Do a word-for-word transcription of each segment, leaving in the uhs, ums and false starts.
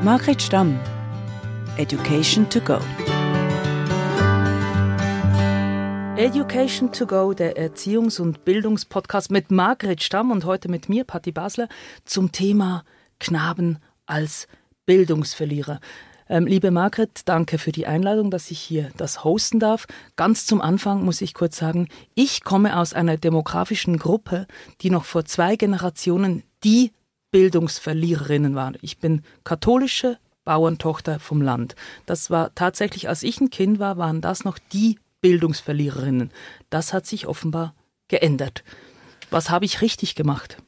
Margret Stamm, Education to go. Education to go, der Erziehungs- und Bildungspodcast mit Margret Stamm und heute mit mir, Patti Basler, zum Thema Knaben als Bildungsverlierer. Ähm, liebe Margret, danke für die Einladung, dass ich hier das hosten darf. Ganz zum Anfang muss ich kurz sagen, ich komme aus einer demografischen Gruppe, die noch vor zwei Generationen die Bildungsverliererinnen war. Ich bin katholische Bauerntochter vom Land. Das war tatsächlich, als ich ein Kind war, waren das noch die Bildungsverliererinnen. Das hat sich offenbar geändert. Was habe ich richtig gemacht?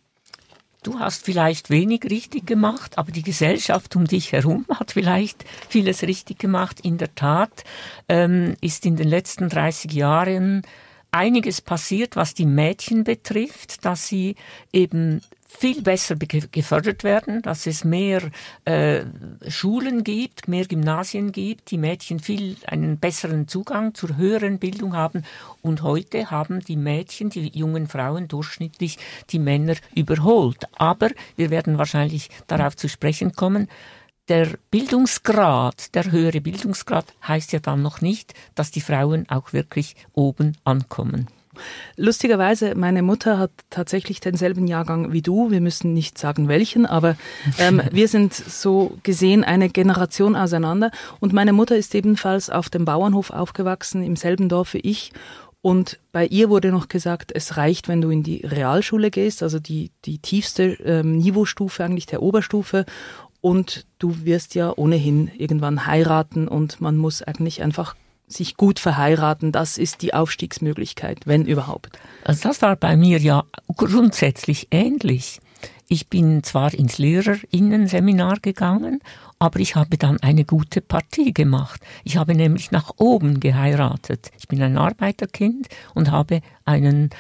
Du hast vielleicht wenig richtig gemacht, aber die Gesellschaft um dich herum hat vielleicht vieles richtig gemacht. In der Tat ähm, ist in den letzten dreißig Jahren einiges passiert, was die Mädchen betrifft, dass sie eben viel besser gefördert werden, dass es mehr äh, Schulen gibt, mehr Gymnasien gibt, die Mädchen viel einen besseren Zugang zur höheren Bildung haben. Und heute haben die Mädchen, die jungen Frauen durchschnittlich die Männer überholt. Aber wir werden wahrscheinlich darauf zu sprechen kommen. Der Bildungsgrad, der höhere Bildungsgrad heißt ja dann noch nicht, dass die Frauen auch wirklich oben ankommen. Lustigerweise, meine Mutter hat tatsächlich denselben Jahrgang wie du. Wir müssen nicht sagen welchen, aber ähm, wir sind so gesehen eine Generation auseinander. Und meine Mutter ist ebenfalls auf dem Bauernhof aufgewachsen, im selben Dorf wie ich. Und bei ihr wurde noch gesagt, es reicht, wenn du in die Realschule gehst, also die, die tiefste ähm, Niveaustufe eigentlich der Oberstufe. Und du wirst ja ohnehin irgendwann heiraten und man muss eigentlich einfach sich gut verheiraten, das ist die Aufstiegsmöglichkeit, wenn überhaupt. Also das war bei mir ja grundsätzlich ähnlich. Ich bin zwar ins Lehrerinnenseminar gegangen, aber ich habe dann eine gute Partie gemacht. Ich habe nämlich nach oben geheiratet. Ich bin ein Arbeiterkind und habe einen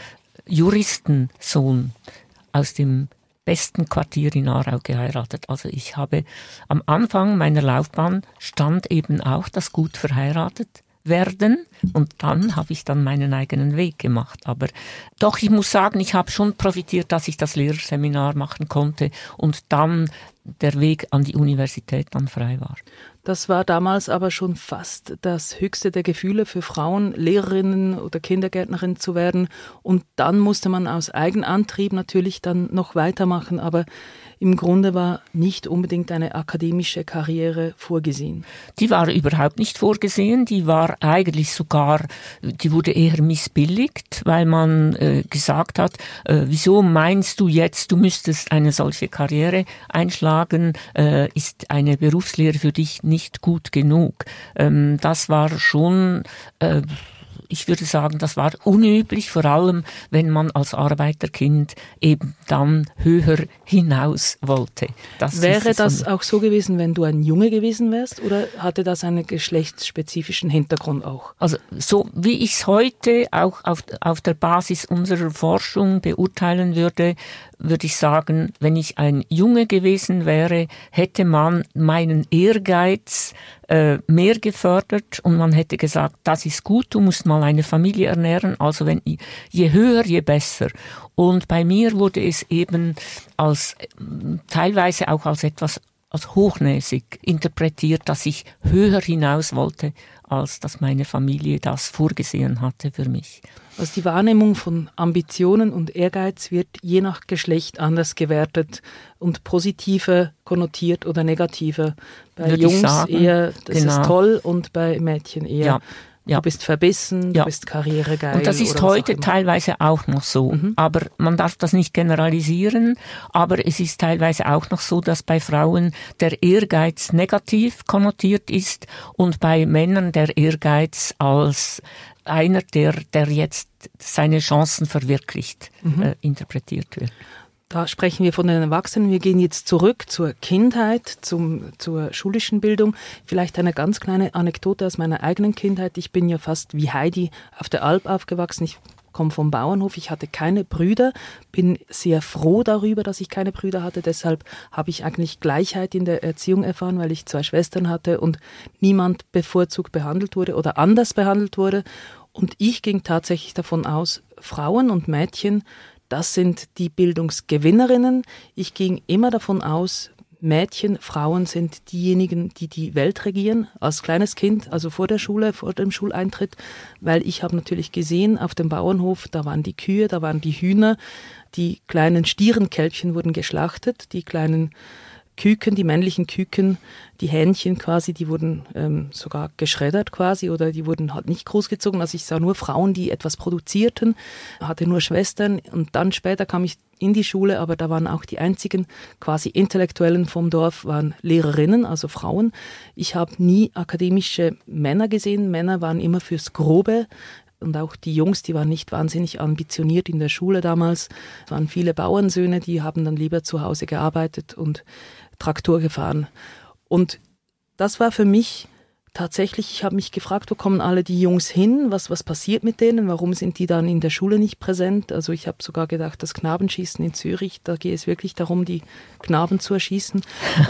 Juristensohn aus dem besten Quartier in Aarau geheiratet. Also ich habe am Anfang meiner Laufbahn stand eben auch das gut verheiratet werden und dann habe ich dann meinen eigenen Weg gemacht. Aber doch, ich muss sagen, ich habe schon profitiert, dass ich das Lehrerseminar machen konnte und dann der Weg an die Universität dann frei war. Das war damals aber schon fast das höchste der Gefühle für Frauen, Lehrerinnen oder Kindergärtnerin zu werden. Und dann musste man aus Eigenantrieb natürlich dann noch weitermachen. Aber im Grunde war nicht unbedingt eine akademische Karriere vorgesehen. Die war überhaupt nicht vorgesehen. Die war eigentlich sogar, die wurde eher missbilligt, weil man äh, gesagt hat, äh, wieso meinst du jetzt, du müsstest eine solche Karriere einschlagen, äh, ist eine Berufslehre für dich nicht gut genug. Ähm, das war schon, äh, ich würde sagen, das war unüblich, vor allem wenn man als Arbeiterkind eben dann höher hinaus wollte. Das Wäre das auch so gewesen, wenn du ein Junge gewesen wärst, oder hatte das einen geschlechtsspezifischen Hintergrund auch? Also so wie ich es heute auch auf, auf der Basis unserer Forschung beurteilen würde, würde ich sagen, wenn ich ein Junge gewesen wäre, hätte man meinen Ehrgeiz äh, mehr gefördert und man hätte gesagt, das ist gut, du musst mal eine Familie ernähren, also wenn je höher, je besser. Und bei mir wurde es eben als teilweise auch als etwas als hochnäsig interpretiert, dass ich höher hinaus wollte, als dass meine Familie das vorgesehen hatte für mich. Also die Wahrnehmung von Ambitionen und Ehrgeiz wird je nach Geschlecht anders gewertet und positive konnotiert oder negative. Bei Würde Jungs sagen, eher, das genau. ist toll, und bei Mädchen eher, ja. Ja. Du bist verbissen, ja. du bist karrieregeil. Und das ist heute auch teilweise auch noch so. Mhm. Aber man darf das nicht generalisieren. Aber es ist teilweise auch noch so, dass bei Frauen der Ehrgeiz negativ konnotiert ist und bei Männern der Ehrgeiz als einer, der, der jetzt seine Chancen verwirklicht, mhm. äh, interpretiert wird. Da sprechen wir von den Erwachsenen. Wir gehen jetzt zurück zur Kindheit, zum, zur schulischen Bildung. Vielleicht eine ganz kleine Anekdote aus meiner eigenen Kindheit. Ich bin ja fast wie Heidi auf der Alp aufgewachsen. Ich komme vom Bauernhof. Ich hatte keine Brüder, bin sehr froh darüber, dass ich keine Brüder hatte. Deshalb habe ich eigentlich Gleichheit in der Erziehung erfahren, weil ich zwei Schwestern hatte und niemand bevorzugt behandelt wurde oder anders behandelt wurde. Und ich ging tatsächlich davon aus, Frauen und Mädchen, das sind die Bildungsgewinnerinnen. Ich ging immer davon aus, Mädchen, Frauen sind diejenigen, die die Welt regieren, als kleines Kind, also vor der Schule, vor dem Schuleintritt, weil ich habe natürlich gesehen, auf dem Bauernhof, da waren die Kühe, da waren die Hühner, die kleinen Stierenkälbchen wurden geschlachtet, die kleinen Küken, die männlichen Küken, die Hähnchen quasi, die wurden ähm, sogar geschreddert quasi oder die wurden halt nicht großgezogen. Also ich sah nur Frauen, die etwas produzierten, hatte nur Schwestern und dann später kam ich in die Schule, aber da waren auch die einzigen quasi Intellektuellen vom Dorf, waren Lehrerinnen, also Frauen. Ich habe nie akademische Männer gesehen, Männer waren immer fürs Grobe. Und auch die Jungs, die waren nicht wahnsinnig ambitioniert in der Schule damals. Es waren viele Bauernsöhne, die haben dann lieber zu Hause gearbeitet und Traktor gefahren. Und das war für mich tatsächlich, ich habe mich gefragt, wo kommen alle die Jungs hin? Was, was passiert mit denen? Warum sind die dann in der Schule nicht präsent? Also ich habe sogar gedacht, das Knabenschießen in Zürich, da geht es wirklich darum, die Knaben zu erschießen.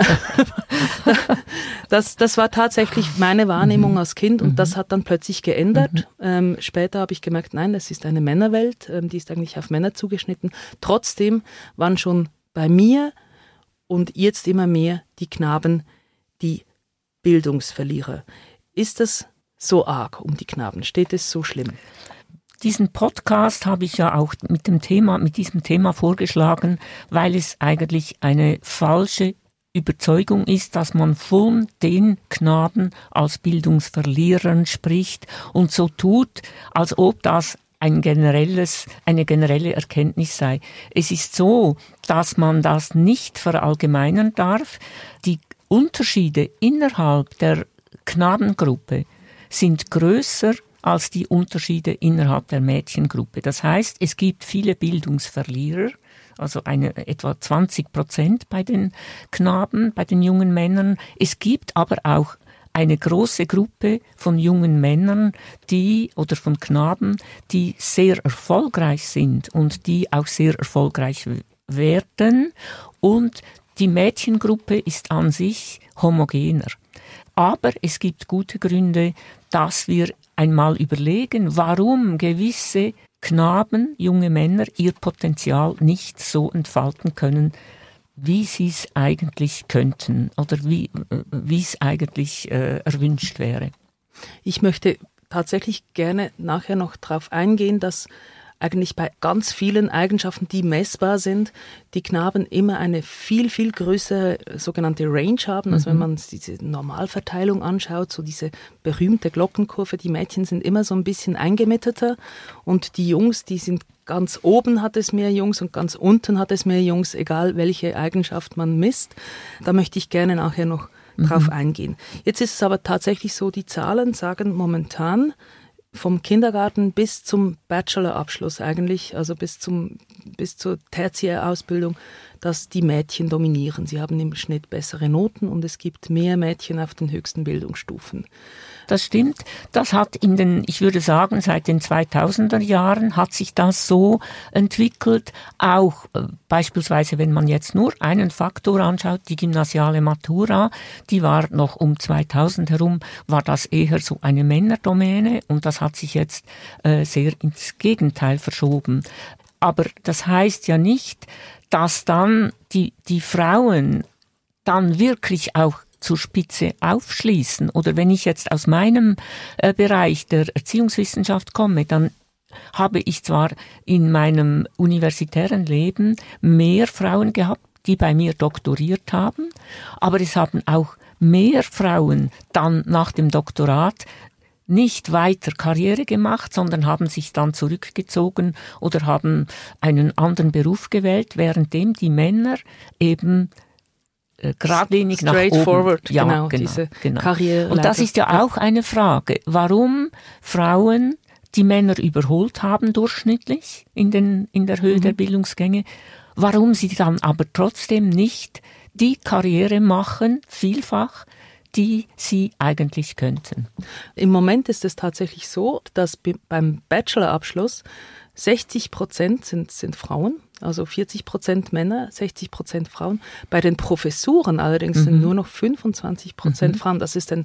das, das war tatsächlich meine Wahrnehmung als Kind und das hat dann plötzlich geändert. Ähm, später habe ich gemerkt, nein, das ist eine Männerwelt, ähm, die ist eigentlich auf Männer zugeschnitten. Trotzdem waren schon bei mir und jetzt immer mehr die Knaben die Bildungsverlierer. Ist das so arg um die Knaben? Steht es so schlimm? Diesen Podcast habe ich ja auch mit dem Thema, mit diesem Thema vorgeschlagen, weil es eigentlich eine falsche Überzeugung ist, dass man von den Knaben als Bildungsverlierern spricht und so tut, als ob das ein generelles, eine generelle Erkenntnis sei. Es ist so, dass man das nicht verallgemeinern darf. Die Unterschiede innerhalb der Knabengruppe sind größer als die Unterschiede innerhalb der Mädchengruppe. Das heißt, es gibt viele Bildungsverlierer, also eine, etwa zwanzig Prozent bei den Knaben, bei den jungen Männern. Es gibt aber auch eine große Gruppe von jungen Männern, die oder von Knaben, die sehr erfolgreich sind und die auch sehr erfolgreich werden. Und die Mädchengruppe ist an sich homogener. Aber es gibt gute Gründe, dass wir einmal überlegen, warum gewisse Knaben, junge Männer, ihr Potenzial nicht so entfalten können, wie sie es eigentlich könnten oder wie, wie es eigentlich äh, erwünscht wäre. Ich möchte tatsächlich gerne nachher noch darauf eingehen, dass eigentlich bei ganz vielen Eigenschaften, die messbar sind, die Knaben immer eine viel, viel größere sogenannte Range haben. Also mhm. wenn man diese Normalverteilung anschaut, so diese berühmte Glockenkurve, die Mädchen sind immer so ein bisschen eingemitteter und die Jungs, die sind ganz oben hat es mehr Jungs und ganz unten hat es mehr Jungs, egal welche Eigenschaft man misst. Da möchte ich gerne nachher noch mhm. drauf eingehen. Jetzt ist es aber tatsächlich so, die Zahlen sagen momentan, vom Kindergarten bis zum Bachelorabschluss eigentlich, also bis zum bis zur Tertiärausbildung, dass die Mädchen dominieren. Sie haben im Schnitt bessere Noten und es gibt mehr Mädchen auf den höchsten Bildungsstufen. Das stimmt. Das hat in den, ich würde sagen, seit den zweitausender Jahren hat sich das so entwickelt. Auch äh, beispielsweise, wenn man jetzt nur einen Faktor anschaut, die gymnasiale Matura, die war noch um zweitausend herum, war das eher so eine Männerdomäne und das hat sich jetzt äh, sehr ins Gegenteil verschoben. Aber das heißt ja nicht, dass dann die, die Frauen dann wirklich auch zur Spitze aufschließen. Oder wenn ich jetzt aus meinem äh, Bereich der Erziehungswissenschaft komme, dann habe ich zwar in meinem universitären Leben mehr Frauen gehabt, die bei mir doktoriert haben, aber es haben auch mehr Frauen dann nach dem Doktorat nicht weiter Karriere gemacht, sondern haben sich dann zurückgezogen oder haben einen anderen Beruf gewählt, währenddem die Männer eben äh, geradlinig nach oben. Straightforward, Ja, genau, genau, diese genau. Karriere. Und das ist ja auch eine Frage, warum Frauen die Männer überholt haben durchschnittlich in, den, in der Höhe mhm. der Bildungsgänge, warum sie dann aber trotzdem nicht die Karriere machen, vielfach, die sie eigentlich könnten. Im Moment ist es tatsächlich so, dass beim Bachelorabschluss sechzig Prozent sind, sind Frauen, also vierzig Prozent Männer, sechzig Prozent Frauen. Bei den Professuren allerdings mhm. sind nur noch fünfundzwanzig Prozent mhm. Frauen. Das ist ein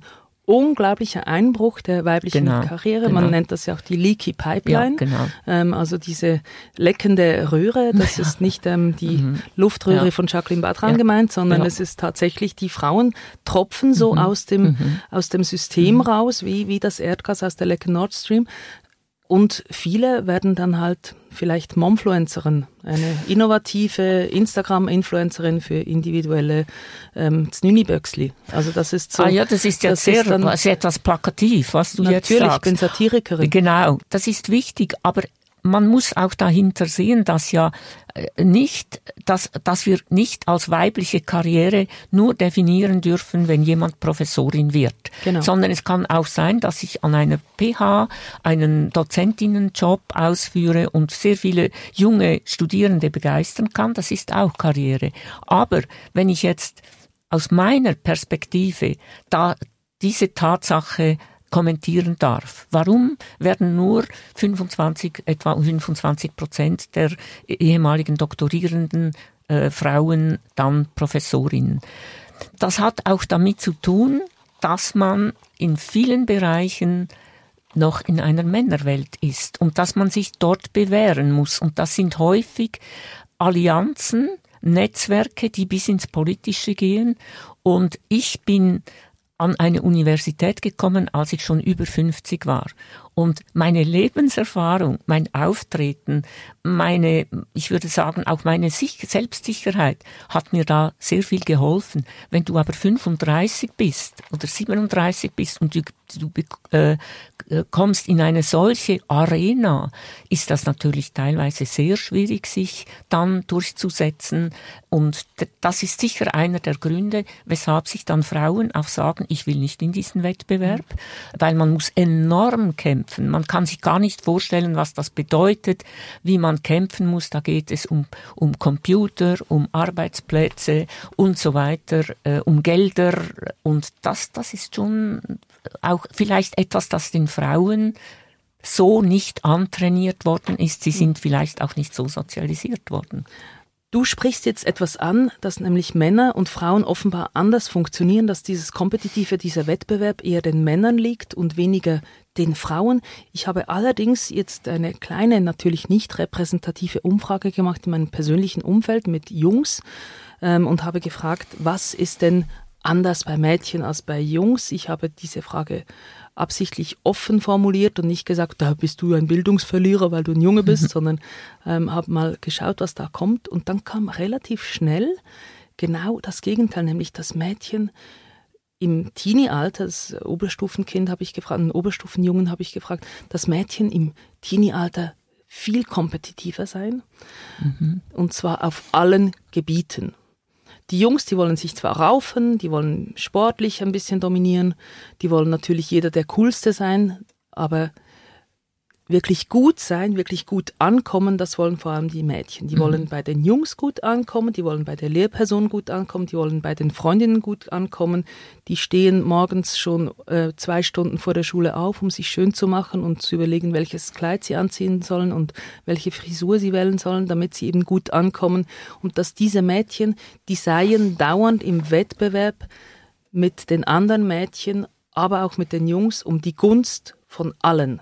unglaublicher Einbruch der weiblichen genau, Karriere. Genau. Man nennt das ja auch die Leaky Pipeline. Ja, genau. ähm, also diese leckende Röhre. Das ja. ist nicht ähm, die mhm. Luftröhre ja. von Jacqueline Bertrand ja. gemeint, sondern ja. es ist tatsächlich, die Frauen tropfen so mhm. aus dem mhm. aus dem System mhm. raus, wie, wie das Erdgas aus der Lecke Nord Stream. Und viele werden dann halt vielleicht Momfluencerin, eine innovative Instagram-Influencerin für individuelle ähm, Znüniböxli. Also das ist so. Ah ja, das ist ja das sehr, ist dann, sehr etwas plakativ, was du jetzt sagst. Natürlich, ich bin Satirikerin. Genau, das ist wichtig, aber man muss auch dahinter sehen, dass ja nicht, dass, dass wir nicht als weibliche Karriere nur definieren dürfen, wenn jemand Professorin wird. Genau. Sondern es kann auch sein, dass ich an einer P H einen Dozentinnenjob ausführe und sehr viele junge Studierende begeistern kann. Das ist auch Karriere. Aber wenn ich jetzt aus meiner Perspektive da diese Tatsache kommentieren darf. Warum werden nur fünfundzwanzig, etwa fünfundzwanzig Prozent der ehemaligen doktorierenden äh, Frauen dann Professorinnen? Das hat auch damit zu tun, dass man in vielen Bereichen noch in einer Männerwelt ist und dass man sich dort bewähren muss. Und das sind häufig Allianzen, Netzwerke, die bis ins Politische gehen. Und ich bin an eine Universität gekommen, als ich schon über fünfzig war. Und meine Lebenserfahrung, mein Auftreten, meine, ich würde sagen, auch meine Selbstsicherheit hat mir da sehr viel geholfen. Wenn du aber fünfunddreißig bist oder siebenunddreißig bist und du, du äh, kommst in eine solche Arena, ist das natürlich teilweise sehr schwierig, sich dann durchzusetzen. Und das ist sicher einer der Gründe, weshalb sich dann Frauen auch sagen, ich will nicht in diesen Wettbewerb, weil man muss enorm kämpfen. Man kann sich gar nicht vorstellen, was das bedeutet, wie man kämpfen muss. Da geht es um, um Computer, um Arbeitsplätze und so weiter, äh, um Gelder. Und das, das ist schon auch vielleicht etwas, das den Frauen so nicht antrainiert worden ist. Sie sind vielleicht auch nicht so sozialisiert worden. Du sprichst jetzt etwas an, dass nämlich Männer und Frauen offenbar anders funktionieren, dass dieses Kompetitive, dieser Wettbewerb eher den Männern liegt und weniger den Frauen. Ich habe allerdings jetzt eine kleine, natürlich nicht repräsentative Umfrage gemacht in meinem persönlichen Umfeld mit Jungs ähm, und habe gefragt, was ist denn anders bei Mädchen als bei Jungs? Ich habe diese Frage absichtlich offen formuliert und nicht gesagt, da bist du ein Bildungsverlierer, weil du ein Junge bist, mhm. sondern ähm, habe mal geschaut, was da kommt. Und dann kam relativ schnell genau das Gegenteil, nämlich das Mädchen im Teenie-Alter, das Oberstufenkind habe ich gefragt, einen Oberstufenjungen habe ich gefragt, das Mädchen im Teenie-Alter viel kompetitiver sein, mhm. und zwar auf allen Gebieten. Die Jungs, die wollen sich zwar raufen, die wollen sportlich ein bisschen dominieren, die wollen natürlich jeder der Coolste sein, aber wirklich gut sein, wirklich gut ankommen, das wollen vor allem die Mädchen. Die mhm. wollen bei den Jungs gut ankommen, die wollen bei der Lehrperson gut ankommen, die wollen bei den Freundinnen gut ankommen. Die stehen morgens schon äh, zwei Stunden vor der Schule auf, um sich schön zu machen und zu überlegen, welches Kleid sie anziehen sollen und welche Frisur sie wählen sollen, damit sie eben gut ankommen. Und dass diese Mädchen, die seien dauernd im Wettbewerb mit den anderen Mädchen, aber auch mit den Jungs um die Gunst von allen.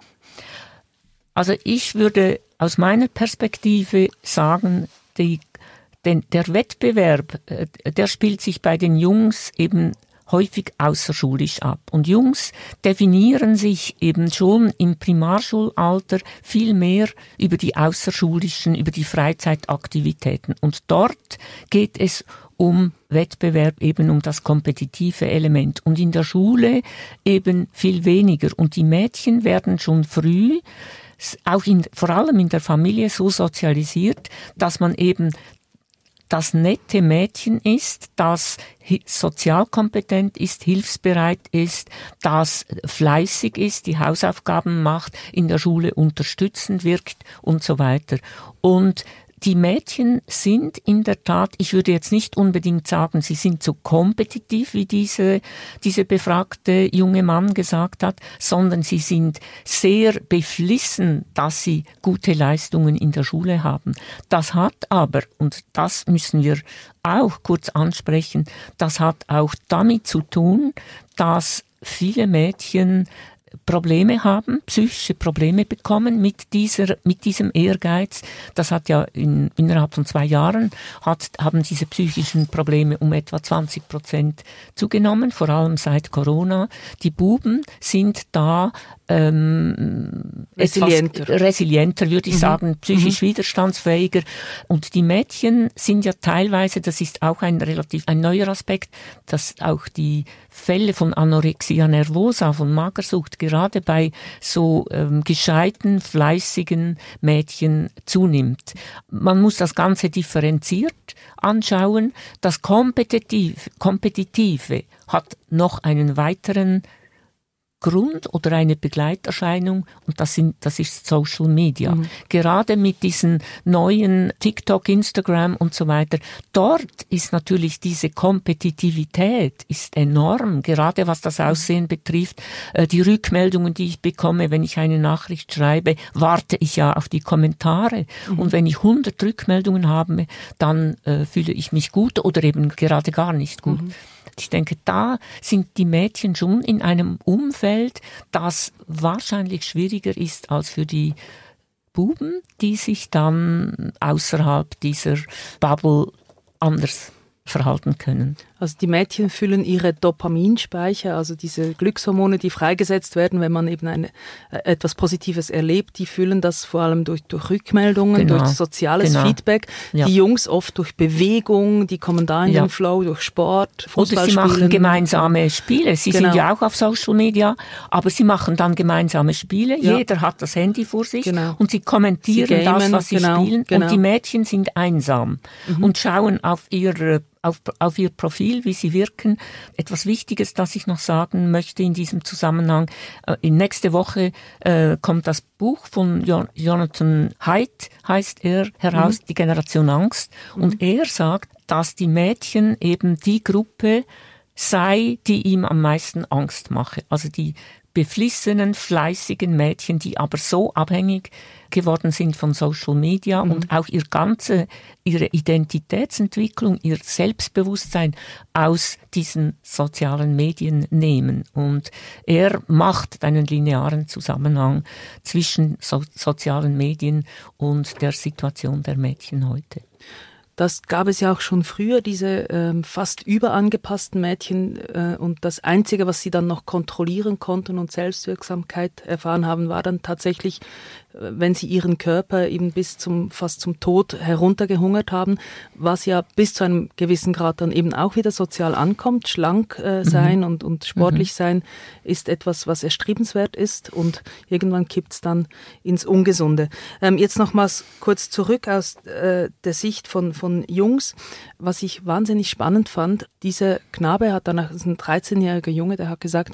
Also ich würde aus meiner Perspektive sagen, die, den, der Wettbewerb, der spielt sich bei den Jungs eben häufig außerschulisch ab. Und Jungs definieren sich eben schon im Primarschulalter viel mehr über die außerschulischen, über die Freizeitaktivitäten. Und dort geht es um Wettbewerb, eben um das kompetitive Element. Und in der Schule eben viel weniger. Und die Mädchen werden schon früh auch in, vor allem in der Familie so sozialisiert, dass man eben das nette Mädchen ist, das sozial kompetent ist, hilfsbereit ist, das fleißig ist, die Hausaufgaben macht, in der Schule unterstützend wirkt und so weiter. Und die Mädchen sind in der Tat, ich würde jetzt nicht unbedingt sagen, sie sind so kompetitiv, wie diese, diese befragte junge Mann gesagt hat, sondern sie sind sehr beflissen, dass sie gute Leistungen in der Schule haben. Das hat aber, und das müssen wir auch kurz ansprechen, das hat auch damit zu tun, dass viele Mädchen Probleme haben, psychische Probleme bekommen mit dieser, mit diesem Ehrgeiz. Das hat ja in, innerhalb von zwei Jahren hat, haben diese psychischen Probleme um etwa zwanzig Prozent zugenommen, vor allem seit Corona. Die Buben sind da ähm, resilienter. etwas resilienter, würde ich mhm. sagen, psychisch mhm. widerstandsfähiger. Und die Mädchen sind ja teilweise, das ist auch ein relativ ein neuer Aspekt, dass auch die Fälle von Anorexia nervosa, von Magersucht, gerade bei so ähm, gescheiten, fleißigen Mädchen zunimmt. Man muss das Ganze differenziert anschauen. Das Kompetitiv, Kompetitive hat noch einen weiteren Grund oder eine Begleiterscheinung, und das sind, das ist Social Media. Mhm. Gerade mit diesen neuen TikTok, Instagram und so weiter, dort ist natürlich diese Kompetitivität ist enorm, gerade was das Aussehen betrifft. Äh, die Rückmeldungen, die ich bekomme, wenn ich eine Nachricht schreibe, warte ich ja auf die Kommentare. Mhm. Und wenn ich hundert Rückmeldungen habe, dann äh, fühle ich mich gut oder eben gerade gar nicht gut. Mhm. Ich denke, da sind die Mädchen schon in einem Umfeld, das wahrscheinlich schwieriger ist als für die Buben, die sich dann außerhalb dieser Bubble anders verhalten können. Also die Mädchen füllen ihre Dopaminspeicher, also diese Glückshormone, die freigesetzt werden, wenn man eben eine, äh, etwas Positives erlebt, die füllen das vor allem durch, durch Rückmeldungen, genau. durch soziales genau. Feedback. Ja. Die Jungs oft durch Bewegung, die kommen da in ja. den Flow, durch Sport, Fußball Oder sie machen gemeinsame Spiele. Sie genau. sind ja auch auf Social Media, aber sie machen dann gemeinsame Spiele. Ja. Jeder hat das Handy vor sich genau. und sie kommentieren sie gamen, das, was sie genau, spielen. Genau. Und die Mädchen sind einsam mhm. und schauen auf ihre Auf, auf ihr Profil, wie sie wirken. Etwas Wichtiges, das ich noch sagen möchte in diesem Zusammenhang. Äh, in nächste Woche äh, kommt das Buch von jo- Jonathan Haidt, heißt er, heraus, mhm. Die Generation Angst. Mhm. Und er sagt, dass die Mädchen eben die Gruppe sei, die ihm am meisten Angst mache. Also die beflissenen, fleißigen Mädchen, die aber so abhängig geworden sind von Social Media mhm. und auch ihr ganze, ihre Identitätsentwicklung, ihr Selbstbewusstsein aus diesen sozialen Medien nehmen. Und er macht einen linearen Zusammenhang zwischen so- sozialen Medien und der Situation der Mädchen heute. Das gab es ja auch schon früher, diese ähm, fast überangepassten Mädchen. Äh, und das Einzige, was sie dann noch kontrollieren konnten und Selbstwirksamkeit erfahren haben, war dann tatsächlich, äh, wenn sie ihren Körper eben bis zum fast zum Tod heruntergehungert haben, was ja bis zu einem gewissen Grad dann eben auch wieder sozial ankommt. Schlank äh, sein mhm. und, und sportlich mhm. sein ist etwas, was erstrebenswert ist, und irgendwann kippt es dann ins Ungesunde. Ähm, jetzt nochmals kurz zurück aus äh, der Sicht von von Jungs, was ich wahnsinnig spannend fand. Dieser Knabe hat danach, das ist ein dreizehnjähriger Junge, der hat gesagt,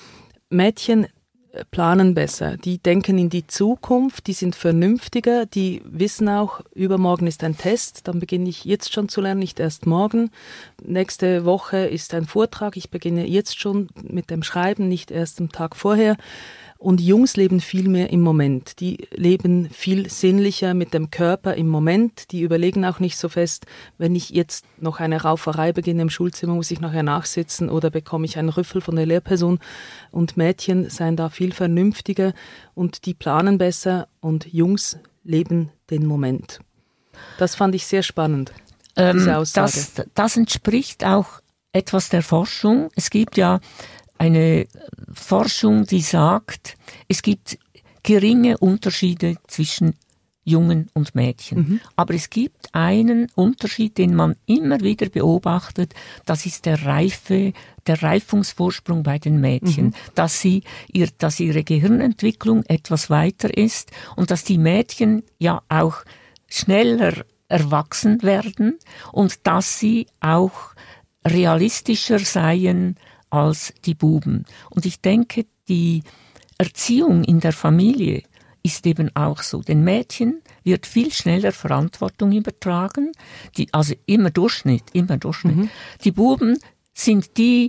Mädchen planen besser, die denken in die Zukunft, die sind vernünftiger, die wissen auch, übermorgen ist ein Test, dann beginne ich jetzt schon zu lernen, nicht erst morgen. Nächste Woche ist ein Vortrag, ich beginne jetzt schon mit dem Schreiben, nicht erst am Tag vorher. Und Jungs leben viel mehr im Moment. Die leben viel sinnlicher mit dem Körper im Moment. Die überlegen auch nicht so fest, wenn ich jetzt noch eine Rauferei beginne im Schulzimmer, muss ich nachher nachsitzen oder bekomme ich einen Rüffel von der Lehrperson. Und Mädchen seien da viel vernünftiger und die planen besser, und Jungs leben den Moment. Das fand ich sehr spannend, ähm, diese Aussage. Das, das entspricht auch etwas der Forschung. Es gibt ja eine Forschung, die sagt, es gibt geringe Unterschiede zwischen Jungen und Mädchen. Mhm. Aber es gibt einen Unterschied, den man immer wieder beobachtet, das ist der Reife, der Reifungsvorsprung bei den Mädchen, mhm. dass sie ihr, dass ihre Gehirnentwicklung etwas weiter ist und dass die Mädchen ja auch schneller erwachsen werden und dass sie auch realistischer seien als die Buben. Und ich denke, die Erziehung in der Familie ist eben auch so. Den Mädchen wird viel schneller Verantwortung übertragen, die, also immer Durchschnitt, immer Durchschnitt. Mhm. Die Buben sind die,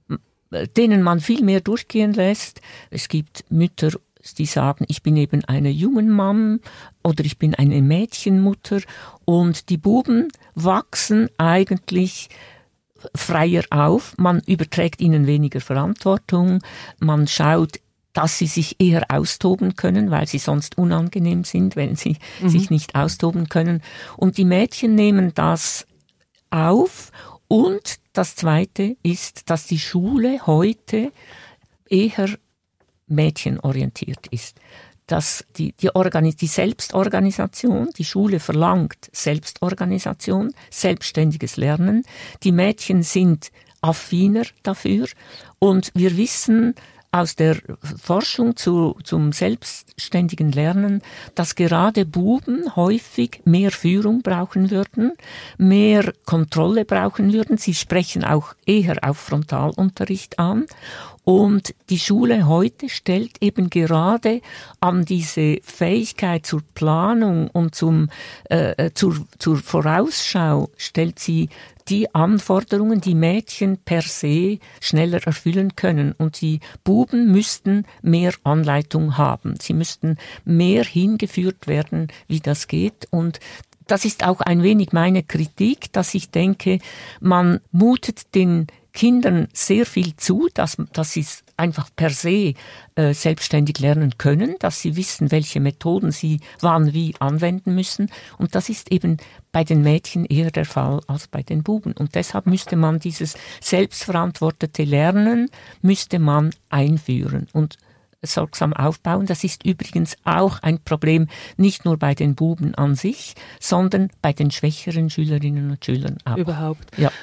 denen man viel mehr durchgehen lässt. Es gibt Mütter, die sagen, ich bin eben eine Jungenmam oder ich bin eine Mädchenmutter, und die Buben wachsen eigentlich freier auf, man überträgt ihnen weniger Verantwortung, man schaut, dass sie sich eher austoben können, weil sie sonst unangenehm sind, wenn sie mhm. sich nicht austoben können. Und die Mädchen nehmen das auf. Und das Zweite ist, dass die Schule heute eher mädchenorientiert ist. Dass die, die, Organis- die Selbstorganisation, die Schule verlangt Selbstorganisation, selbstständiges Lernen. Die Mädchen sind affiner dafür. Und wir wissen aus der Forschung zu, zum selbstständigen Lernen, dass gerade Buben häufig mehr Führung brauchen würden, mehr Kontrolle brauchen würden. Sie sprechen auch eher auf Frontalunterricht an. Und die Schule heute stellt eben gerade an diese Fähigkeit zur Planung und zum, äh, zur, zur Vorausschau, stellt sie die Anforderungen, die Mädchen per se schneller erfüllen können. Und die Buben müssten mehr Anleitung haben. Sie müssten mehr hingeführt werden, wie das geht. Und das ist auch ein wenig meine Kritik, dass ich denke, man mutet den Kindern sehr viel zu, dass, dass sie es einfach per se äh, selbstständig lernen können, dass sie wissen, welche Methoden sie wann wie anwenden müssen. Und das ist eben bei den Mädchen eher der Fall als bei den Buben. Und deshalb müsste man dieses selbstverantwortete Lernen müsste man einführen und sorgsam aufbauen. Das ist übrigens auch ein Problem, nicht nur bei den Buben an sich, sondern bei den schwächeren Schülerinnen und Schülern auch. Überhaupt. Ja.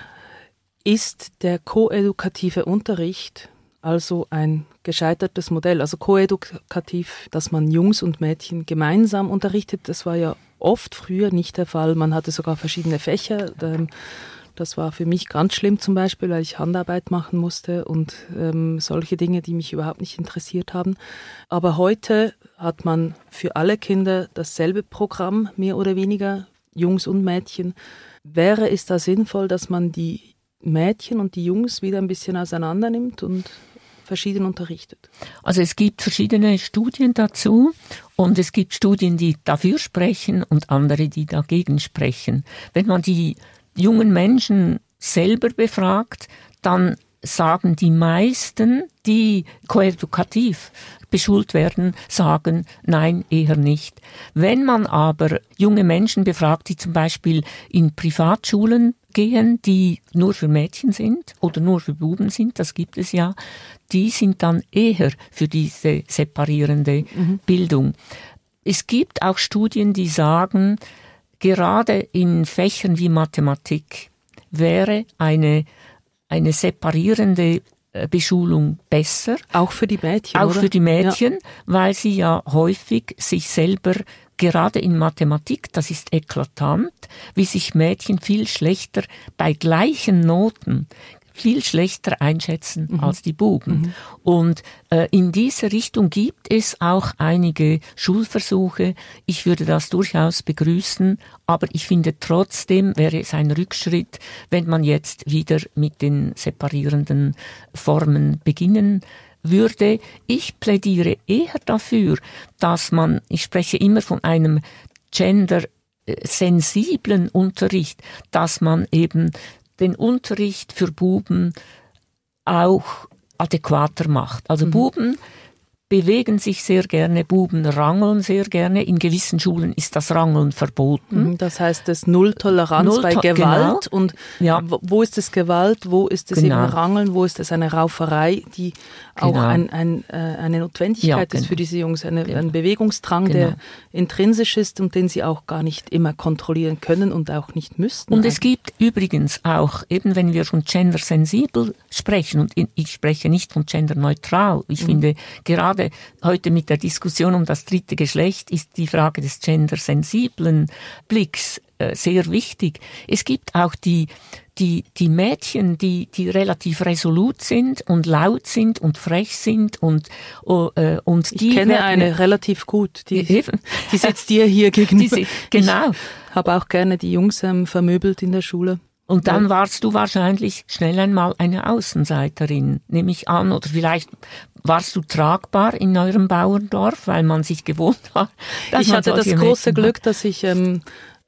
Ist der koedukative Unterricht also ein gescheitertes Modell? Also koedukativ, dass man Jungs und Mädchen gemeinsam unterrichtet, das war ja oft früher nicht der Fall. Man hatte sogar verschiedene Fächer. Das war für mich ganz schlimm zum Beispiel, weil ich Handarbeit machen musste und ähm, solche Dinge, die mich überhaupt nicht interessiert haben. Aber heute hat man für alle Kinder dasselbe Programm, mehr oder weniger, Jungs und Mädchen. Wäre es da sinnvoll, dass man die Mädchen und die Jungs wieder ein bisschen auseinander nimmt und verschieden unterrichtet? Also es gibt verschiedene Studien dazu und es gibt Studien, die dafür sprechen und andere, die dagegen sprechen. Wenn man die jungen Menschen selber befragt, dann sagen die meisten, die koedukativ beschult werden, sagen, nein, eher nicht. Wenn man aber junge Menschen befragt, die zum Beispiel in Privatschulen gehen, die nur für Mädchen sind oder nur für Buben sind, das gibt es ja, die sind dann eher für diese separierende mhm. Bildung. Es gibt auch Studien, die sagen, gerade in Fächern wie Mathematik wäre eine, eine separierende Beschulung besser. Auch für die Mädchen, Auch oder? für die Mädchen, ja. weil sie ja häufig sich selber, gerade in Mathematik, das ist eklatant, wie sich Mädchen viel schlechter bei gleichen Noten viel schlechter einschätzen mhm. als die Buben. Mhm. Und äh, in diese Richtung gibt es auch einige Schulversuche. Ich würde das durchaus begrüßen, aber ich finde trotzdem wäre es ein Rückschritt, wenn man jetzt wieder mit den separierenden Formen beginnen würde. Ich plädiere eher dafür, dass man, ich spreche immer von einem gendersensiblen Unterricht, dass man eben den Unterricht für Buben auch adäquater macht. Also mhm. Buben bewegen sich sehr gerne, Buben rangeln sehr gerne. In gewissen Schulen ist das Rangeln verboten. Das heißt, es ist Null-Toleranz Null bei Gewalt. Genau. Und ja. wo ist es Gewalt, wo ist es genau. eben Rangeln, wo ist es eine Rauferei, die genau. auch ein, ein, äh, eine Notwendigkeit ja, genau. ist für diese Jungs, eine, genau. ein Bewegungsdrang, genau. der intrinsisch ist und den sie auch gar nicht immer kontrollieren können und auch nicht müssten. Und es gibt übrigens auch, eben wenn wir von gendersensibel sprechen, und ich spreche nicht von genderneutral, ich mhm. finde gerade heute mit der Diskussion um das dritte Geschlecht ist die Frage des gendersensiblen Blicks äh, sehr wichtig. Es gibt auch die, die, die Mädchen, die, die relativ resolut sind und laut sind und frech sind und, äh, und die. Ich kenne werden, eine relativ gut, die, eben. die sitzt dir hier gegenüber. Die, genau. Ich habe auch gerne die Jungs ähm, vermöbelt in der Schule. Und dann warst du wahrscheinlich schnell einmal eine Außenseiterin, nehme ich an. Oder vielleicht warst du tragbar in eurem Bauerndorf, weil man sich gewohnt hat. Ich hatte das große Glück, dass ich ähm,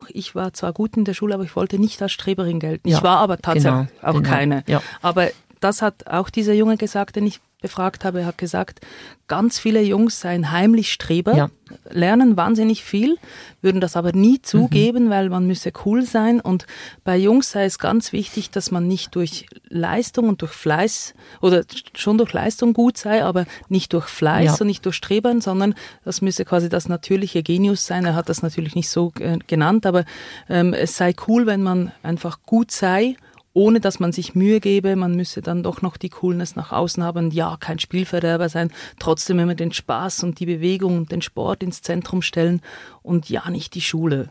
Ich war zwar gut in der Schule, aber ich wollte nicht als Streberin gelten. Ja, ich war aber tatsächlich genau, auch genau, keine. ja. Aber das hat auch dieser Junge gesagt, den ich befragt habe. Er hat gesagt, ganz viele Jungs seien heimlich Streber, ja. lernen wahnsinnig viel, würden das aber nie zugeben, mhm. weil man müsse cool sein. Und bei Jungs sei es ganz wichtig, dass man nicht durch Leistung und durch Fleiß oder schon durch Leistung gut sei, aber nicht durch Fleiß ja. und nicht durch Strebern, sondern das müsse quasi das natürliche Genius sein. Er hat das natürlich nicht so äh, genannt, aber ähm, es sei cool, wenn man einfach gut sei, ohne dass man sich Mühe gebe. Man müsse dann doch noch die Coolness nach außen haben. Ja, kein Spielverderber sein, trotzdem immer den Spaß und die Bewegung und den Sport ins Zentrum stellen und ja, nicht die Schule.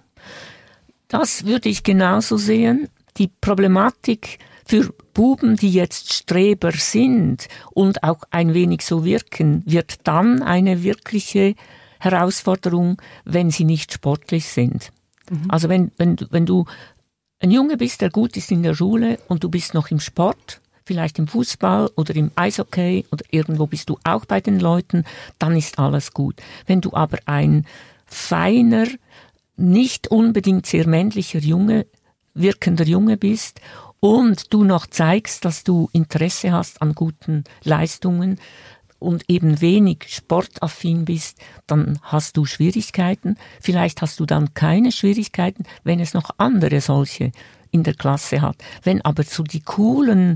Das würde ich genauso sehen. Die Problematik für Buben, die jetzt Streber sind und auch ein wenig so wirken, wird dann eine wirkliche Herausforderung, wenn sie nicht sportlich sind. Mhm. Also wenn, wenn, wenn du ein Junge bist, der gut ist in der Schule und du bist noch im Sport, vielleicht im Fußball oder im Eishockey oder irgendwo bist du auch bei den Leuten, dann ist alles gut. Wenn du aber ein feiner, nicht unbedingt sehr männlicher Junge, wirkender Junge bist und du noch zeigst, dass du Interesse hast an guten Leistungen und eben wenig sportaffin bist, dann hast du Schwierigkeiten. Vielleicht hast du dann keine Schwierigkeiten, wenn es noch andere solche in der Klasse hat. Wenn aber so die coolen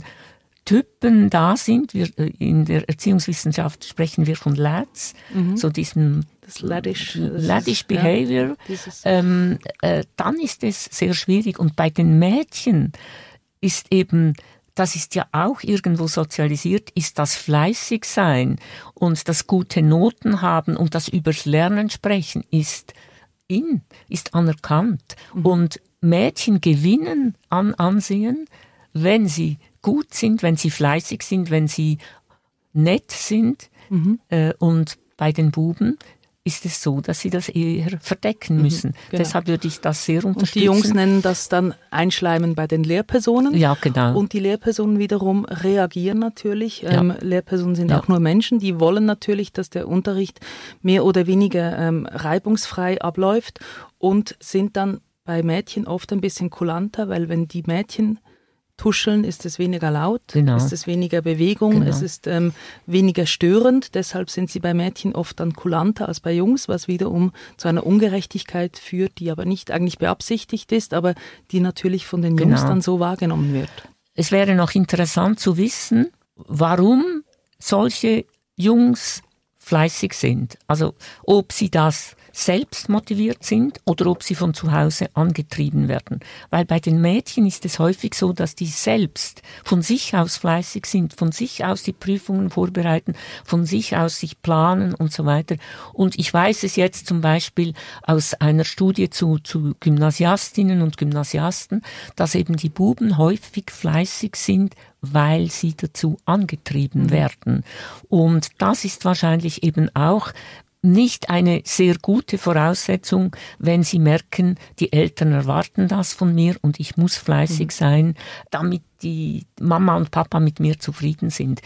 Typen da sind, wir, in der Erziehungswissenschaft sprechen wir von Lads, mhm. so diesen das Laddish, Laddish Behavior, ja, ähm, äh, dann ist es sehr schwierig. Und bei den Mädchen ist eben, das ist ja auch irgendwo sozialisiert, ist das fleißig sein und das gute Noten haben und das übers Lernen sprechen ist in, ist anerkannt. Mhm. Und Mädchen gewinnen an Ansehen, wenn sie gut sind, wenn sie fleißig sind, wenn sie nett sind. Mhm. Äh, und bei den Buben ist es so, dass sie das eher verdecken müssen. Mhm, genau. Deshalb würde ich das sehr unterstützen. Und die Jungs nennen das dann Einschleimen bei den Lehrpersonen. Ja, genau. Und die Lehrpersonen wiederum reagieren natürlich. Ja. Ähm, Lehrpersonen sind ja. auch nur Menschen, die wollen natürlich, dass der Unterricht mehr oder weniger ähm, reibungsfrei abläuft und sind dann bei Mädchen oft ein bisschen kulanter, weil wenn die Mädchen tuscheln, ist es weniger laut, genau. ist es weniger Bewegung, genau. es ist ähm, weniger störend. Deshalb sind sie bei Mädchen oft dann kulanter als bei Jungs, was wiederum zu einer Ungerechtigkeit führt, die aber nicht eigentlich beabsichtigt ist, aber die natürlich von den Jungs genau. dann so wahrgenommen wird. Es wäre noch interessant zu wissen, warum solche Jungs fleißig sind. Also ob sie das selbst motiviert sind oder ob sie von zu Hause angetrieben werden. Weil bei den Mädchen ist es häufig so, dass die selbst von sich aus fleißig sind, von sich aus die Prüfungen vorbereiten, von sich aus sich planen und so weiter. Und ich weiß es jetzt zum Beispiel aus einer Studie zu, zu Gymnasiastinnen und Gymnasiasten, dass eben die Buben häufig fleißig sind, weil sie dazu angetrieben mhm. werden. Und das ist wahrscheinlich eben auch nicht eine sehr gute Voraussetzung, wenn sie merken, die Eltern erwarten das von mir und ich muss fleißig mhm. sein, damit die Mama und Papa mit mir zufrieden sind.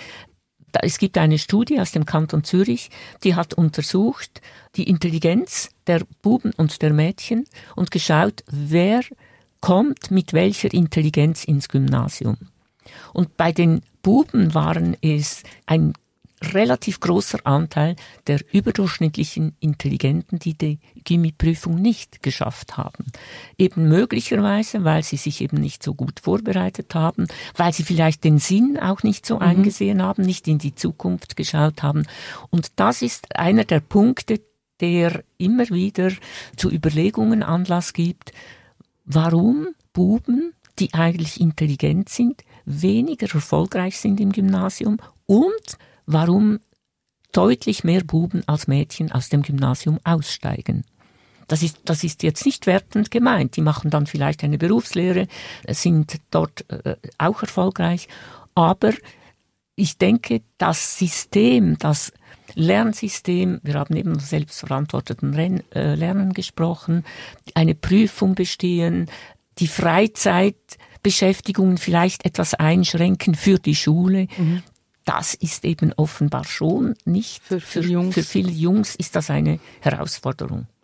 Es gibt eine Studie aus dem Kanton Zürich, die hat untersucht die Intelligenz der Buben und der Mädchen und geschaut, wer kommt mit welcher Intelligenz ins Gymnasium. Und bei den Buben waren es ein relativ großer Anteil der überdurchschnittlichen Intelligenten, die die Gymi-Prüfung nicht geschafft haben. Eben möglicherweise, weil sie sich eben nicht so gut vorbereitet haben, weil sie vielleicht den Sinn auch nicht so mhm. eingesehen haben, nicht in die Zukunft geschaut haben. Und das ist einer der Punkte, der immer wieder zu Überlegungen Anlass gibt, warum Buben, die eigentlich intelligent sind, weniger erfolgreich sind im Gymnasium und warum deutlich mehr Buben als Mädchen aus dem Gymnasium aussteigen. Das ist, das ist jetzt nicht wertend gemeint. Die machen dann vielleicht eine Berufslehre, sind dort äh, auch erfolgreich. Aber ich denke, das System, das Lernsystem, wir haben eben vom selbstverantworteten Ren- äh, Lernen gesprochen, eine Prüfung bestehen, die Freizeitbeschäftigungen vielleicht etwas einschränken für die Schule. Mhm. Das ist eben offenbar schon nicht, für, für, Jungs. für viele Jungs ist das eine Herausforderung.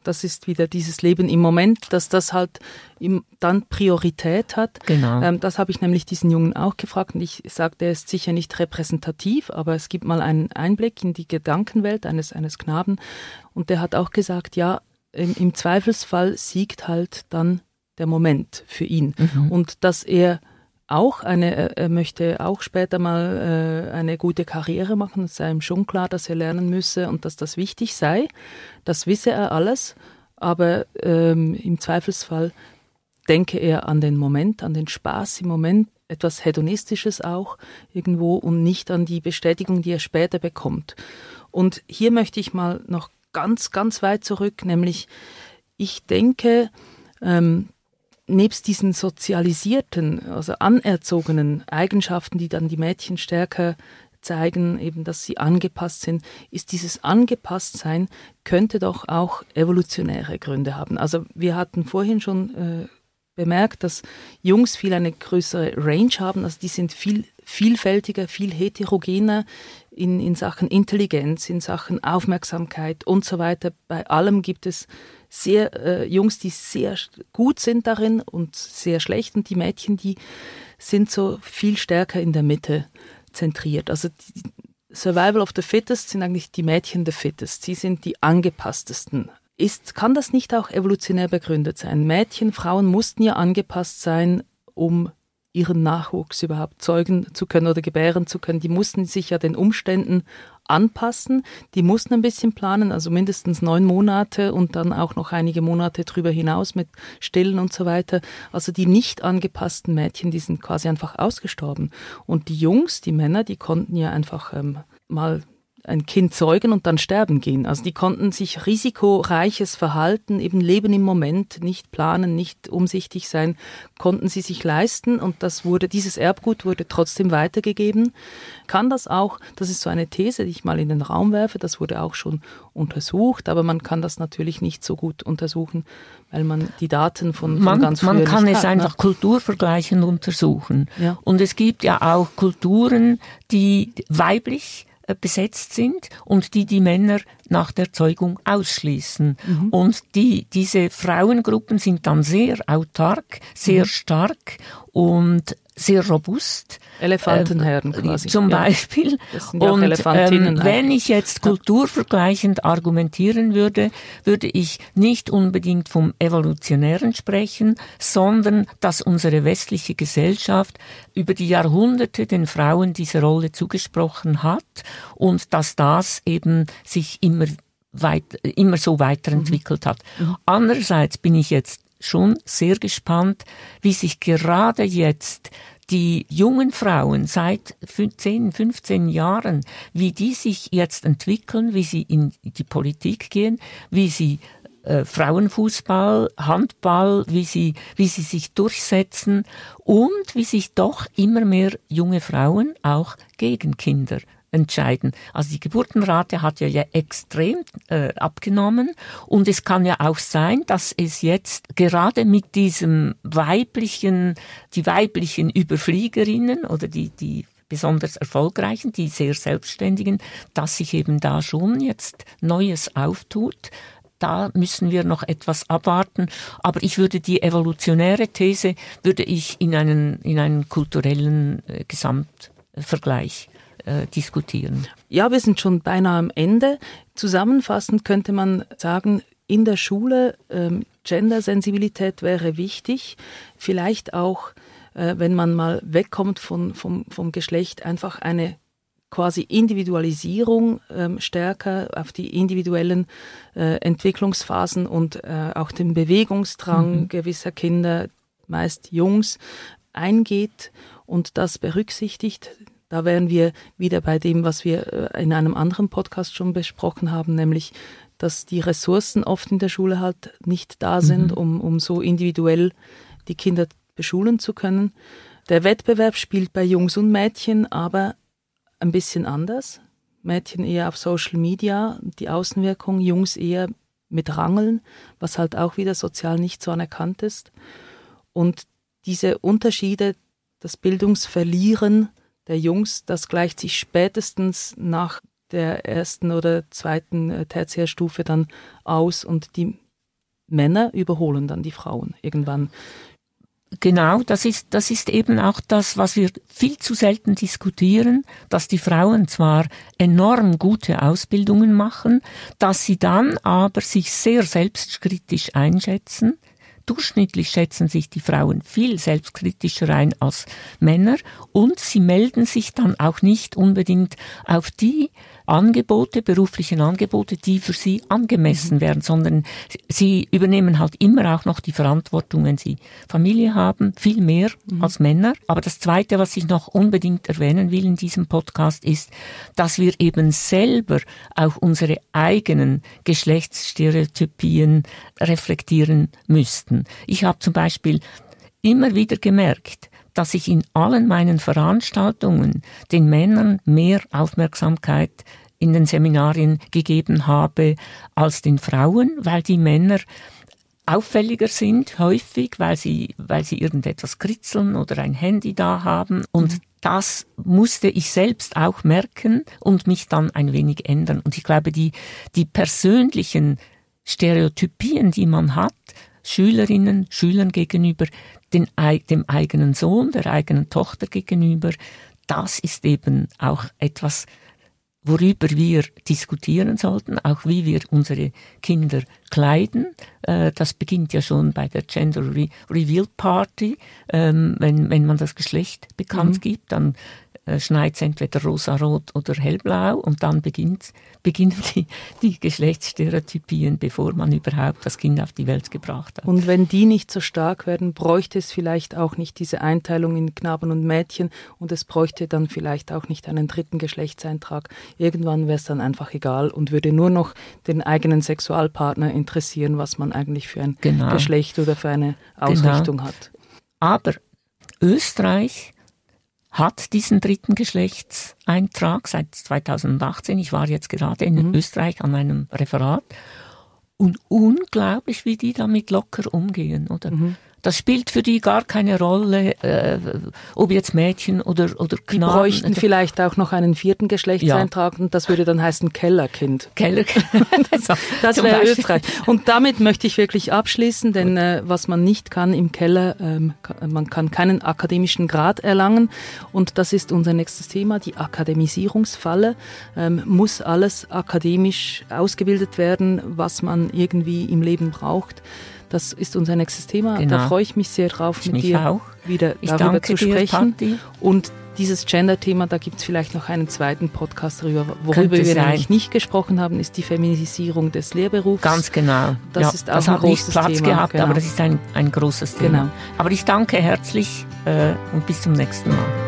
das ist wieder dieses Leben im Moment, dass das halt im, dann Priorität hat. Genau. Ähm, das habe ich nämlich diesen Jungen auch gefragt und ich sagte, er ist sicher nicht repräsentativ, aber es gibt mal einen Einblick in die Gedankenwelt eines, eines Knaben und der hat auch gesagt, ja, im, im Zweifelsfall siegt halt dann der Moment für ihn mhm. und dass er auch eine, er möchte auch später mal äh, eine gute Karriere machen. Es sei ihm schon klar, dass er lernen müsse und dass das wichtig sei. Das wisse er alles, aber ähm, im Zweifelsfall denke er an den Moment, an den Spaß im Moment, etwas Hedonistisches auch irgendwo und nicht an die Bestätigung, die er später bekommt. Und hier möchte ich mal noch ganz, ganz weit zurück, nämlich ich denke, ähm, nebst diesen sozialisierten, also anerzogenen Eigenschaften, die dann die Mädchen stärker zeigen, eben, dass sie angepasst sind, ist dieses Angepasstsein, könnte doch auch evolutionäre Gründe haben. Also wir hatten vorhin schon äh, bemerkt, dass Jungs viel eine größere Range haben, also die sind viel vielfältiger, viel heterogener in, in Sachen Intelligenz, in Sachen Aufmerksamkeit und so weiter. Bei allem gibt es sehr äh, Jungs, die sehr gut sind darin und sehr schlecht und die Mädchen, die sind so viel stärker in der Mitte zentriert. Also die Survival of the Fittest sind eigentlich die Mädchen the Fittest. Sie sind die angepasstesten. Ist, kann das nicht auch evolutionär begründet sein? Mädchen, Frauen mussten ja angepasst sein, um ihren Nachwuchs überhaupt zeugen zu können oder gebären zu können. Die mussten sich ja den Umständen anpassen. Die mussten ein bisschen planen, also mindestens neun Monate und dann auch noch einige Monate drüber hinaus mit Stillen und so weiter. Also die nicht angepassten Mädchen, die sind quasi einfach ausgestorben. Und die Jungs, die Männer, die konnten ja einfach ähm, mal ein Kind zeugen und dann sterben gehen. Also die konnten sich risikoreiches Verhalten, eben Leben im Moment, nicht planen, nicht umsichtig sein, konnten sie sich leisten und das wurde, dieses Erbgut wurde trotzdem weitergegeben. Kann das auch, das ist so eine These, die ich mal in den Raum werfe, das wurde auch schon untersucht, aber man kann das natürlich nicht so gut untersuchen, weil man die Daten von, von man, ganz früher Man kann nicht es hat, einfach ne? kulturvergleichend untersuchen. Ja. Und es gibt ja auch Kulturen, die weiblich besetzt sind und die die Männer nach der Zeugung ausschließen. Mhm. Und die, diese Frauengruppen sind dann sehr autark, sehr mhm. stark und sehr robust. Elefantenherden äh, quasi. Zum ja. Beispiel. Das sind ja und Elefantinnen ähm, wenn ich jetzt kulturvergleichend argumentieren würde, würde ich nicht unbedingt vom Evolutionären sprechen, sondern dass unsere westliche Gesellschaft über die Jahrhunderte den Frauen diese Rolle zugesprochen hat und dass das eben sich immer, weit, immer so weiterentwickelt mhm. hat. Mhm. Andererseits bin ich jetzt schon sehr gespannt, wie sich gerade jetzt die jungen Frauen seit zehn, fünfzehn Jahren, wie die sich jetzt entwickeln, wie sie in die Politik gehen, wie sie äh, Frauenfußball, Handball, wie sie, wie sie sich durchsetzen und wie sich doch immer mehr junge Frauen auch gegen Kinder entscheiden. Also die Geburtenrate hat ja, ja extrem äh, abgenommen und es kann ja auch sein, dass es jetzt gerade mit diesem weiblichen, die weiblichen Überfliegerinnen oder die, die besonders erfolgreichen, die sehr selbstständigen, dass sich eben da schon jetzt Neues auftut. Da müssen wir noch etwas abwarten. Aber ich würde die evolutionäre These, würde ich in einen, in einen kulturellen äh, Gesamtvergleich diskutieren. Ja, wir sind schon beinahe am Ende. Zusammenfassend könnte man sagen, in der Schule ähm, Gendersensibilität wäre wichtig. Vielleicht auch, äh, wenn man mal wegkommt von, vom, vom Geschlecht, einfach eine quasi Individualisierung ähm, stärker auf die individuellen äh, Entwicklungsphasen und äh, auch den Bewegungsdrang mhm. gewisser Kinder, meist Jungs, eingeht und das berücksichtigt. Da wären wir wieder bei dem, was wir in einem anderen Podcast schon besprochen haben, nämlich, dass die Ressourcen oft in der Schule halt nicht da sind, mhm. um, um so individuell die Kinder beschulen zu können. Der Wettbewerb spielt bei Jungs und Mädchen aber ein bisschen anders. Mädchen eher auf Social Media, die Außenwirkung, Jungs eher mit Rangeln, was halt auch wieder sozial nicht so anerkannt ist. Und diese Unterschiede, das Bildungsverlieren der Jungs, das gleicht sich spätestens nach der ersten oder zweiten Tertiärstufe dann aus und die Männer überholen dann die Frauen irgendwann. Genau, das ist, das ist eben auch das, was wir viel zu selten diskutieren, dass die Frauen zwar enorm gute Ausbildungen machen, dass sie dann aber sich sehr selbstkritisch einschätzen. Durchschnittlich schätzen sich die Frauen viel selbstkritischer ein als Männer und sie melden sich dann auch nicht unbedingt auf die Angebote, beruflichen Angebote, die für sie angemessen werden, sondern sie übernehmen halt immer auch noch die Verantwortung, wenn sie Familie haben, viel mehr mhm. als Männer. Aber das Zweite, was ich noch unbedingt erwähnen will in diesem Podcast, ist, dass wir eben selber auch unsere eigenen Geschlechtsstereotypien reflektieren müssten. Ich habe zum Beispiel immer wieder gemerkt, dass ich in allen meinen Veranstaltungen den Männern mehr Aufmerksamkeit in den Seminarien gegeben habe als den Frauen, weil die Männer auffälliger sind, häufig, weil sie, weil sie irgendetwas kritzeln oder ein Handy da haben. Und mhm. das musste ich selbst auch merken und mich dann ein wenig ändern. Und ich glaube, die, die persönlichen Stereotypien, die man hat, Schülerinnen, Schülern gegenüber, den, dem eigenen Sohn, der eigenen Tochter gegenüber, das ist eben auch etwas, worüber wir diskutieren sollten, auch wie wir unsere Kinder kleiden. Das beginnt ja schon bei der Gender Re- Reveal Party. Wenn, wenn man das Geschlecht bekannt mhm. gibt, dann schneit es entweder rosa-rot oder hellblau und dann beginnt, beginnen die, die Geschlechtsstereotypien, bevor man überhaupt das Kind auf die Welt gebracht hat. Und wenn die nicht so stark werden, bräuchte es vielleicht auch nicht diese Einteilung in Knaben und Mädchen und es bräuchte dann vielleicht auch nicht einen dritten Geschlechtseintrag. Irgendwann wäre es dann einfach egal und würde nur noch den eigenen Sexualpartner interessieren, was man eigentlich für ein genau. Geschlecht oder für eine Ausrichtung genau. hat. Aber Österreich hat diesen dritten Geschlechtseintrag seit zweitausendachtzehn. Ich war jetzt gerade in mhm. Österreich an einem Referat. Und unglaublich, wie die damit locker umgehen, oder? Mhm. Das spielt für die gar keine Rolle, äh, ob jetzt Mädchen oder, oder Knaben. Die bräuchten vielleicht auch noch einen vierten Geschlechtseintrag ja. und das würde dann heißen Kellerkind. Kellerkind. Das wäre Österreich. Und damit möchte ich wirklich abschließen, denn äh, was man nicht kann im Keller, ähm, kann, man kann keinen akademischen Grad erlangen und das ist unser nächstes Thema, die Akademisierungsfalle. Ähm, muss alles akademisch ausgebildet werden, was man irgendwie im Leben braucht? Das ist unser nächstes Thema. Genau. Da freue ich mich sehr drauf, ich mit dir auch. wieder ich darüber zu sprechen. Dir, und dieses Gender-Thema, da gibt es vielleicht noch einen zweiten Podcast darüber. Worüber wir sein. nämlich nicht gesprochen haben, ist die Feminisierung des Lehrberufs. Ganz genau. Das ja, ist auch das ein hat großes nicht Platz Thema. gehabt, genau. aber das ist ein, ein großes Thema. Genau. Aber ich danke herzlich äh, und bis zum nächsten Mal.